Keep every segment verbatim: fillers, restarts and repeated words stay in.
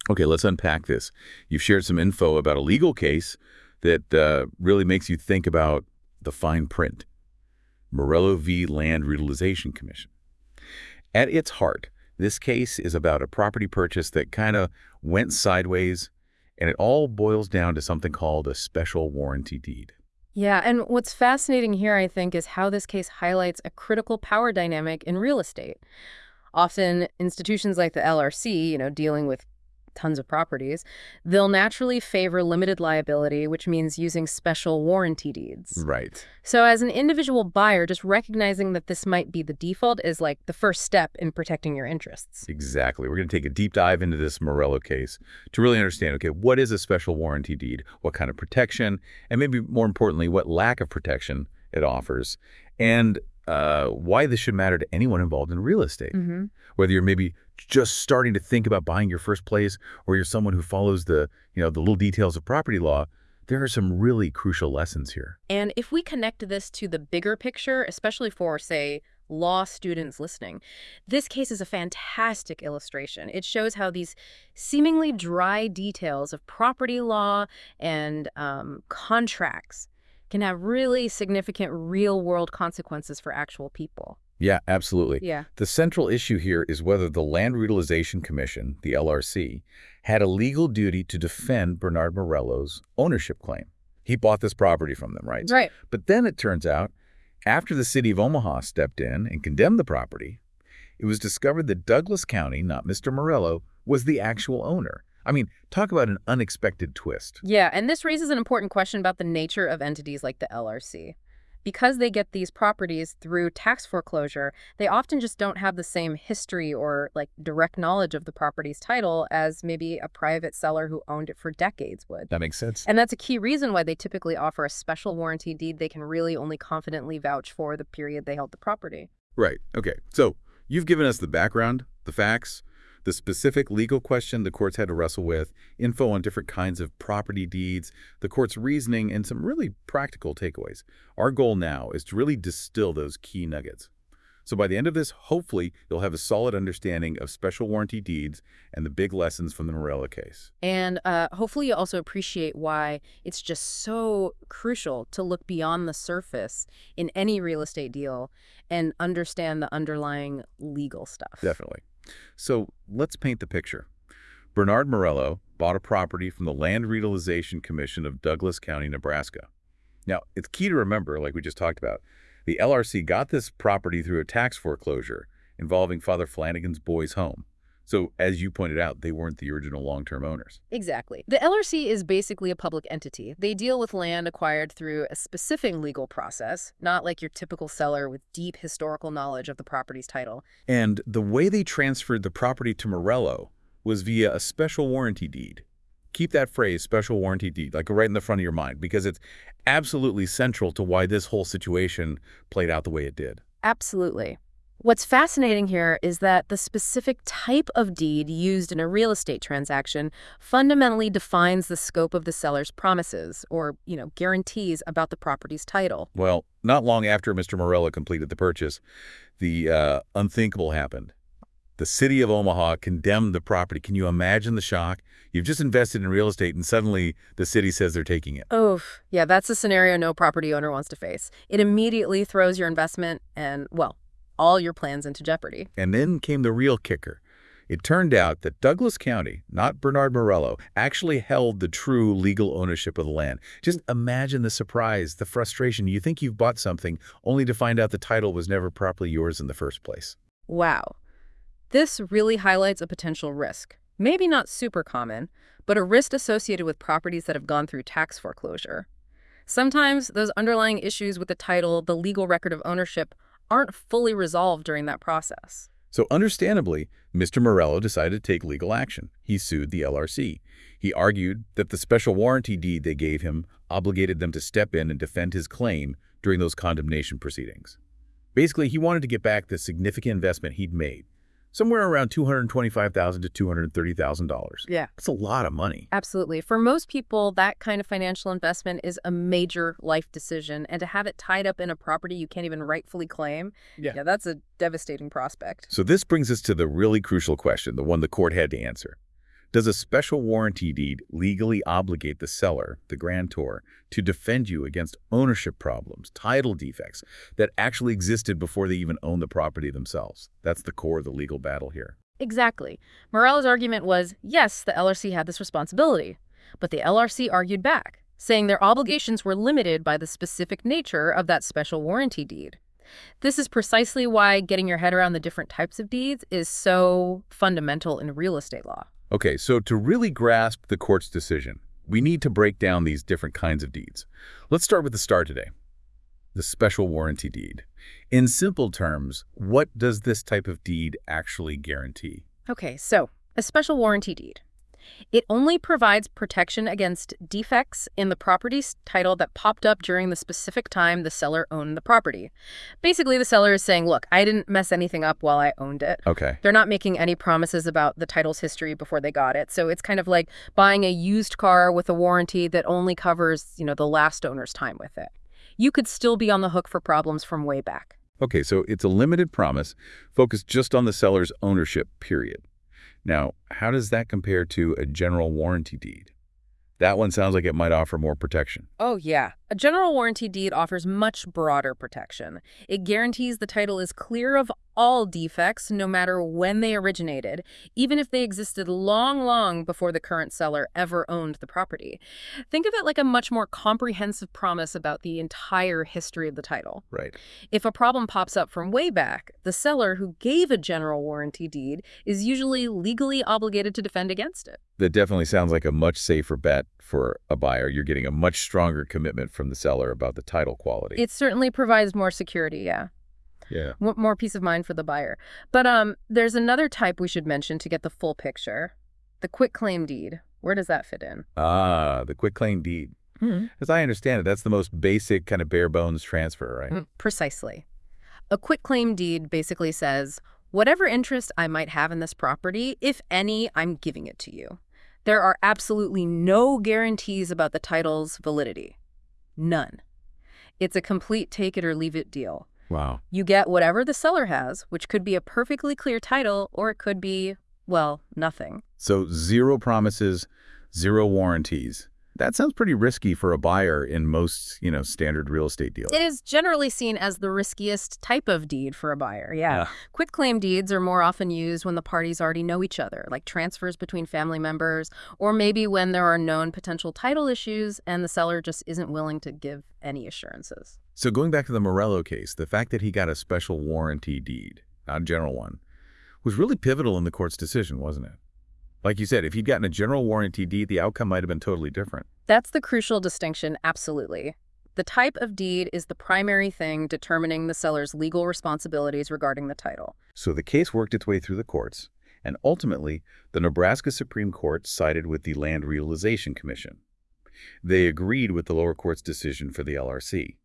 Okay, let's unpack this. You've shared some info about a legal case that uh, really makes you think about the fine print. Morello v. Land Utilization Commission. At its heart, this case is about a property purchase that kind of went sideways, and it all boils down to something called a special warranty deed. Yeah, and what's fascinating here, I think, is how this case highlights a critical power dynamic in real estate. Often, institutions like the L R C, you know, dealing with tons of properties, they'll naturally favor limited liability, which means using special warranty deeds. Right. So as an individual buyer, just recognizing that this might be the default is like the first step in protecting your interests. Exactly. We're going to take a deep dive into this Morello case to really understand, okay, what is a special warranty deed? What kind of protection? And maybe more importantly, what lack of protection it offers? And uh, why this should matter to anyone involved in real estate. Mm-hmm. Whether you're maybe just starting to think about buying your first place or you're someone who follows the, you know, the little details of property law, there are some really crucial lessons here. And if we connect this to the bigger picture, especially for, say, law students listening, this case is a fantastic illustration. It shows how these seemingly dry details of property law and um, contracts can have really significant real-world consequences for actual people. Yeah, absolutely. Yeah. The central issue here is whether the Land Utilization Commission, the L R C, had a legal duty to defend Bernard Morello's ownership claim. He bought this property from them, right? Right. But then it turns out, after the city of Omaha stepped in and condemned the property, it was discovered that Douglas County, not Mister Morello, was the actual owner. I mean, talk about an unexpected twist. Yeah, and this raises an important question about the nature of entities like the L R C. Because they get these properties through tax foreclosure, they often just don't have the same history or like direct knowledge of the property's title as maybe a private seller who owned it for decades would. That makes sense. And that's a key reason why they typically offer a special warranty deed they can really only confidently vouch for the period they held the property. Right. Okay. So you've given us the background, the facts, the specific legal question the courts had to wrestle with, info on different kinds of property deeds, the court's reasoning, and some really practical takeaways. Our goal now is to really distill those key nuggets. So by the end of this, hopefully, you'll have a solid understanding of special warranty deeds and the big lessons from the Morello case. And uh, hopefully you also appreciate why it's just so crucial to look beyond the surface in any real estate deal and understand the underlying legal stuff. Definitely. So let's paint the picture. Bernard Morello bought a property from the Land Utilization Commission of Douglas County, Nebraska. Now, it's key to remember, like we just talked about, the L R C got this property through a tax foreclosure involving Father Flanagan's boys' home. So, as you pointed out, they weren't the original long-term owners. Exactly. The L R C is basically a public entity. They deal with land acquired through a specific legal process, not like your typical seller with deep historical knowledge of the property's title. And the way they transferred the property to Morello was via a special warranty deed. Keep that phrase, special warranty deed, like right in the front of your mind, because it's absolutely central to why this whole situation played out the way it did. Absolutely. What's fascinating here is that the specific type of deed used in a real estate transaction fundamentally defines the scope of the seller's promises or, you know, guarantees about the property's title. Well, not long after Mister Morello completed the purchase, the uh, unthinkable happened. The city of Omaha condemned the property. Can you imagine the shock? You've just invested in real estate and suddenly the city says they're taking it. Oof. Yeah, that's a scenario no property owner wants to face. It immediately throws your investment and, well, all your plans into jeopardy. And then came the real kicker. It turned out that Douglas County, not Bernard Morello, actually held the true legal ownership of the land. Just imagine the surprise, the frustration. You think you've bought something only to find out the title was never properly yours in the first place. Wow. This really highlights a potential risk. Maybe not super common, but a risk associated with properties that have gone through tax foreclosure. Sometimes those underlying issues with the title, the legal record of ownership, aren't fully resolved during that process. So understandably, Mister Morello decided to take legal action. He sued the L R C. He argued that the special warranty deed they gave him obligated them to step in and defend his claim during those condemnation proceedings. Basically, he wanted to get back the significant investment he'd made, somewhere around two hundred twenty-five thousand dollars to two hundred thirty thousand dollars. Yeah. That's a lot of money. Absolutely. For most people, that kind of financial investment is a major life decision, and to have it tied up in a property you can't even rightfully claim, Yeah. yeah, that's a devastating prospect. So this brings us to the really crucial question, the one the court had to answer. Does a special warranty deed legally obligate the seller, the grantor, to defend you against ownership problems, title defects that actually existed before they even owned the property themselves? That's the core of the legal battle here. Exactly. Morello's argument was, yes, the L R C had this responsibility, but the L R C argued back, saying their obligations were limited by the specific nature of that special warranty deed. This is precisely why getting your head around the different types of deeds is so fundamental in real estate law. Okay, so to really grasp the court's decision, we need to break down these different kinds of deeds. Let's start with the start today, the special warranty deed. In simple terms, what does this type of deed actually guarantee? Okay, so a special warranty deed. It only provides protection against defects in the property's title that popped up during the specific time the seller owned the property. Basically, the seller is saying, look, I didn't mess anything up while I owned it. Okay. They're not making any promises about the title's history before they got it. So it's kind of like buying a used car with a warranty that only covers, you know, the last owner's time with it. You could still be on the hook for problems from way back. Okay, so it's a limited promise focused just on the seller's ownership, period. Now, how does that compare to a general warranty deed? That one sounds like it might offer more protection. Oh, yeah. A general warranty deed offers much broader protection. It guarantees the title is clear of all defects, no matter when they originated, even if they existed long, long before the current seller ever owned the property. Think of it like a much more comprehensive promise about the entire history of the title. Right. If a problem pops up from way back, the seller who gave a general warranty deed is usually legally obligated to defend against it. That definitely sounds like a much safer bet for a buyer. You're getting a much stronger commitment from the seller about the title quality. It certainly provides more security, yeah. Yeah. More peace of mind for the buyer. But um, there's another type we should mention to get the full picture. The quitclaim deed. Where does that fit in? Ah, the quitclaim deed. Mm-hmm. As I understand it, that's the most basic kind of bare bones transfer, right? Mm, precisely. A quitclaim deed basically says, whatever interest I might have in this property, if any, I'm giving it to you. There are absolutely no guarantees about the title's validity. None. It's a complete take-it-or-leave-it deal. Wow. You get whatever the seller has, which could be a perfectly clear title, or it could be, well, nothing. So zero promises, zero warranties. That sounds pretty risky for a buyer in most, you know, standard real estate deals. It is generally seen as the riskiest type of deed for a buyer, yeah. Yeah. Quitclaim deeds are more often used when the parties already know each other, like transfers between family members, or maybe when there are known potential title issues and the seller just isn't willing to give any assurances. So going back to the Morello case, the fact that he got a special warranty deed, not a general one, was really pivotal in the court's decision, wasn't it? Like you said, if he'd gotten a general warranty deed, the outcome might have been totally different. That's the crucial distinction, absolutely. The type of deed is the primary thing determining the seller's legal responsibilities regarding the title. So the case worked its way through the courts, and ultimately, the Nebraska Supreme Court sided with the Land Realization Commission. They agreed with the lower court's decision for the L R C.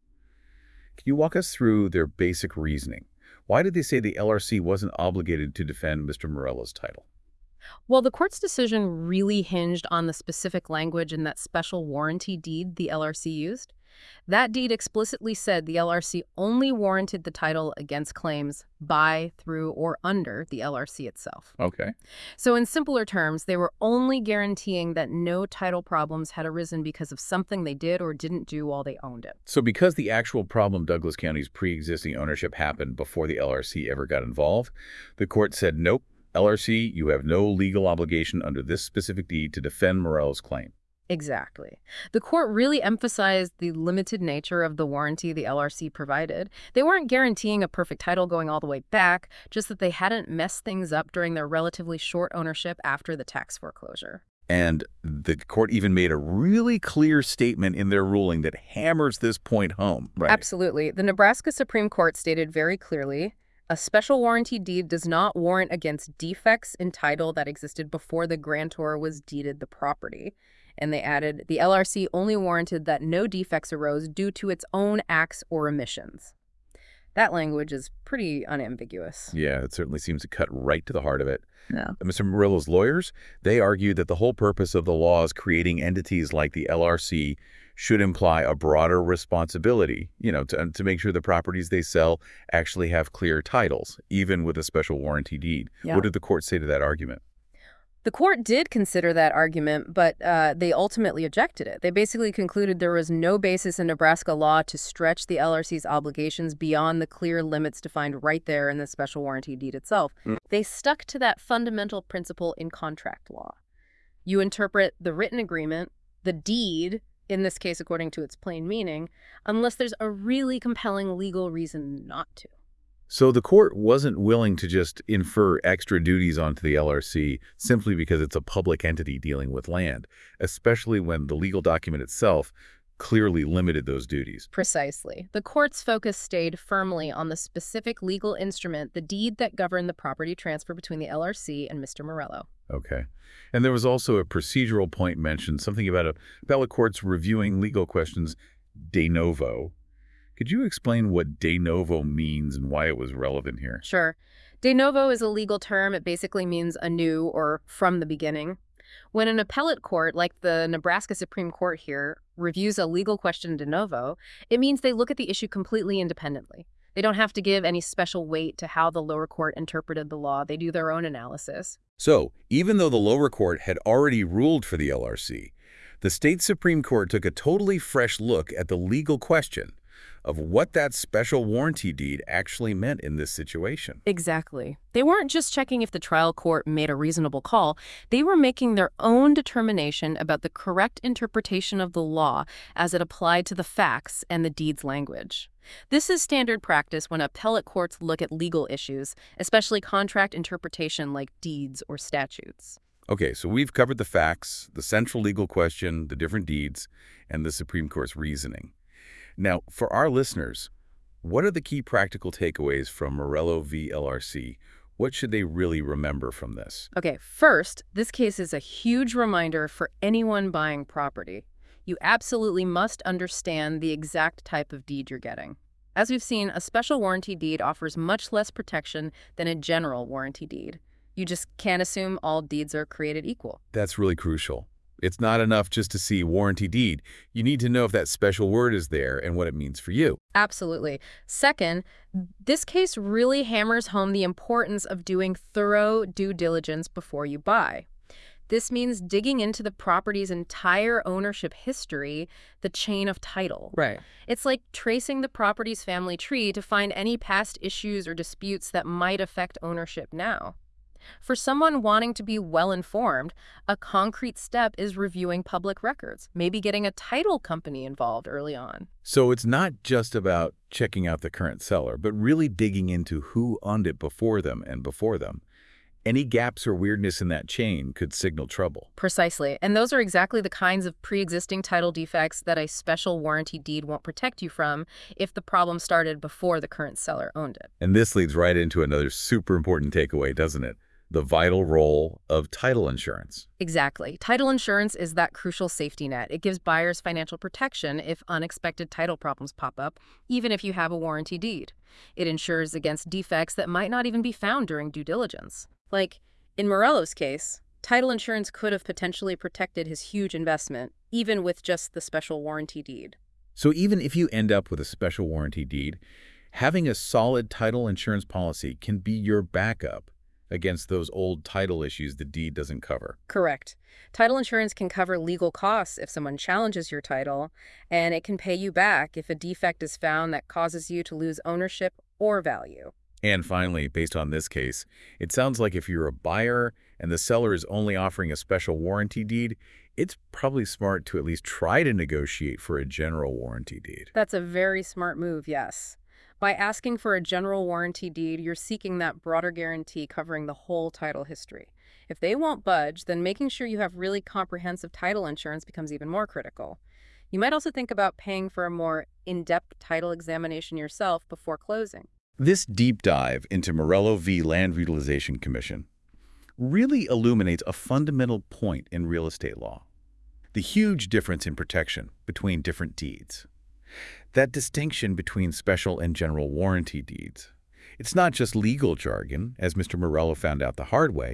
Can you walk us through their basic reasoning? Why did they say the L R C wasn't obligated to defend Mister Morello's title? Well, the court's decision really hinged on the specific language in that special warranty deed the L R C used. That deed explicitly said the L R C only warranted the title against claims by, through, or under the L R C itself. Okay. So in simpler terms, they were only guaranteeing that no title problems had arisen because of something they did or didn't do while they owned it. So because the actual problem Douglas County's pre-existing ownership happened before the L R C ever got involved, the court said, nope, L R C, you have no legal obligation under this specific deed to defend Morello's claim. Exactly. The court really emphasized the limited nature of the warranty the L R C provided. They weren't guaranteeing a perfect title going all the way back, just that they hadn't messed things up during their relatively short ownership after the tax foreclosure. And the court even made a really clear statement in their ruling that hammers this point home. Right. Absolutely. The Nebraska Supreme Court stated very clearly, a special warranty deed does not warrant against defects in title that existed before the grantor was deeded the property. And they added, the L R C only warranted that no defects arose due to its own acts or omissions. That language is pretty unambiguous. Yeah, it certainly seems to cut right to the heart of it. Yeah. Mister Morello's lawyers, they argued that the whole purpose of the law is creating entities like the L R C should imply a broader responsibility, you know, to, to make sure the properties they sell actually have clear titles, even with a special warranty deed. Yeah. What did the court say to that argument? The court did consider that argument, but uh, they ultimately rejected it. They basically concluded there was no basis in Nebraska law to stretch the L R C's obligations beyond the clear limits defined right there in the special warranty deed itself. Mm. They stuck to that fundamental principle in contract law. You interpret the written agreement, the deed, in this case according to its plain meaning, unless there's a really compelling legal reason not to. So the court wasn't willing to just infer extra duties onto the L R C simply because it's a public entity dealing with land, especially when the legal document itself clearly limited those duties. Precisely. The court's focus stayed firmly on the specific legal instrument, the deed that governed the property transfer between the L R C and Mister Morello. Okay. And there was also a procedural point mentioned, something about a appellate courts reviewing legal questions de novo. Could you explain what de novo means and why it was relevant here? Sure. De novo is a legal term. It basically means anew or from the beginning. When an appellate court, like the Nebraska Supreme Court here, reviews a legal question de novo, it means they look at the issue completely independently. They don't have to give any special weight to how the lower court interpreted the law. They do their own analysis. So, even though the lower court had already ruled for the L R C, the state Supreme Court took a totally fresh look at the legal question of what that special warranty deed actually meant in this situation. Exactly. They weren't just checking if the trial court made a reasonable call. They were making their own determination about the correct interpretation of the law as it applied to the facts and the deed's language. This is standard practice when appellate courts look at legal issues, especially contract interpretation like deeds or statutes. Okay, so we've covered the facts, the central legal question, the different deeds, and the Supreme Court's reasoning. Now, for our listeners, what are the key practical takeaways from Morello v. L R C? What should they really remember from this? Okay, first, this case is a huge reminder for anyone buying property. You absolutely must understand the exact type of deed you're getting. As we've seen, a special warranty deed offers much less protection than a general warranty deed. You just can't assume all deeds are created equal. That's really crucial. It's not enough just to see warranty deed. You need to know if that special word is there and what it means for you. Absolutely. Second, this case really hammers home the importance of doing thorough due diligence before you buy. This means digging into the property's entire ownership history, the chain of title. Right. It's like tracing the property's family tree to find any past issues or disputes that might affect ownership now. For someone wanting to be well-informed, a concrete step is reviewing public records, maybe getting a title company involved early on. So it's not just about checking out the current seller, but really digging into who owned it before them and before them. Any gaps or weirdness in that chain could signal trouble. Precisely. And those are exactly the kinds of pre-existing title defects that a special warranty deed won't protect you from if the problem started before the current seller owned it. And this leads right into another super important takeaway, doesn't it? The vital role of title insurance. Exactly. Title insurance is that crucial safety net. It gives buyers financial protection if unexpected title problems pop up, even if you have a warranty deed. It insures against defects that might not even be found during due diligence. Like, in Morello's case, title insurance could have potentially protected his huge investment, even with just the special warranty deed. So even if you end up with a special warranty deed, having a solid title insurance policy can be your backup against those old title issues the deed doesn't cover. Correct. Title insurance can cover legal costs if someone challenges your title, and it can pay you back if a defect is found that causes you to lose ownership or value. And finally, based on this case, it sounds like if you're a buyer and the seller is only offering a special warranty deed, it's probably smart to at least try to negotiate for a general warranty deed. That's a very smart move, yes. By asking for a general warranty deed, you're seeking that broader guarantee covering the whole title history. If they won't budge, then making sure you have really comprehensive title insurance becomes even more critical. You might also think about paying for a more in-depth title examination yourself before closing. This deep dive into Morello v. Land Utilization Commission really illuminates a fundamental point in real estate law: the huge difference in protection between different deeds. That distinction between special and general warranty deeds. It's not just legal jargon, as Mister Morello found out the hard way.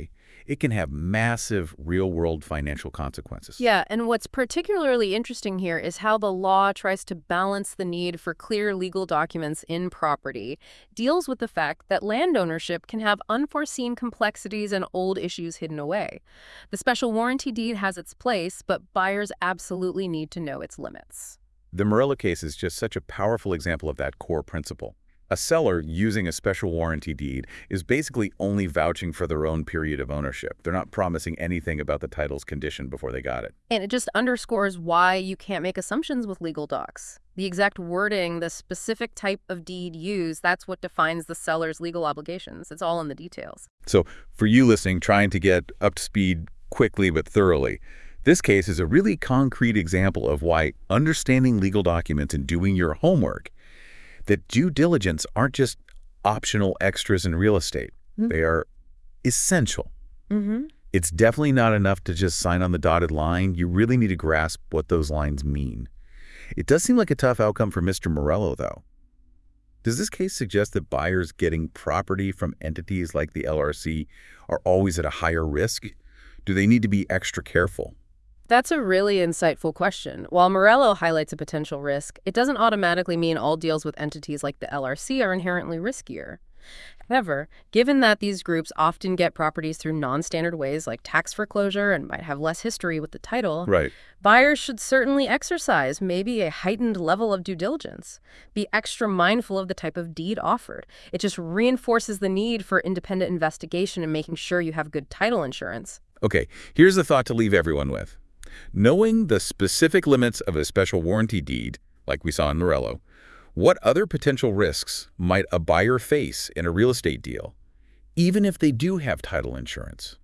it can have massive real-world financial consequences. Yeah, and what's particularly interesting here is how the law tries to balance the need for clear legal documents in property, deals with the fact that land ownership can have unforeseen complexities and old issues hidden away. The special warranty deed has its place, but buyers absolutely need to know its limits. The Morello case is just such a powerful example of that core principle. A seller using a special warranty deed is basically only vouching for their own period of ownership. They're not promising anything about the title's condition before they got it. And it just underscores why you can't make assumptions with legal docs. The exact wording, the specific type of deed used, that's what defines the seller's legal obligations. It's all in the details. So for you listening, trying to get up to speed quickly but thoroughly, this case is a really concrete example of why understanding legal documents and doing your homework, that due diligence aren't just optional extras in real estate. Mm-hmm. They are essential. Mm-hmm. It's definitely not enough to just sign on the dotted line. You really need to grasp what those lines mean. It does seem like a tough outcome for Mister Morello, though. Does this case suggest that buyers getting property from entities like the L R C are always at a higher risk? Do they need to be extra careful? That's a really insightful question. While Morello highlights a potential risk, it doesn't automatically mean all deals with entities like the L R C are inherently riskier. However, given that these groups often get properties through non-standard ways like tax foreclosure and might have less history with the title, right, buyers should certainly exercise maybe a heightened level of due diligence. Be extra mindful of the type of deed offered. It just reinforces the need for independent investigation and making sure you have good title insurance. Okay, here's a thought to leave everyone with. Knowing the specific limits of a special warranty deed, like we saw in Morello, what other potential risks might a buyer face in a real estate deal, even if they do have title insurance?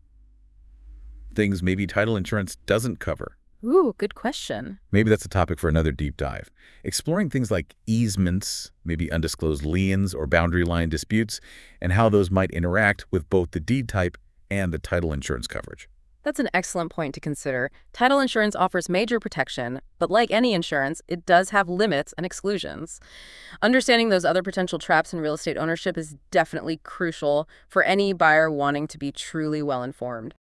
Things maybe title insurance doesn't cover. Ooh, good question. Maybe that's a topic for another deep dive. Exploring things like easements, maybe undisclosed liens or boundary line disputes, and how those might interact with both the deed type and the title insurance coverage. That's an excellent point to consider. Title insurance offers major protection, but like any insurance, it does have limits and exclusions. Understanding those other potential traps in real estate ownership is definitely crucial for any buyer wanting to be truly well-informed.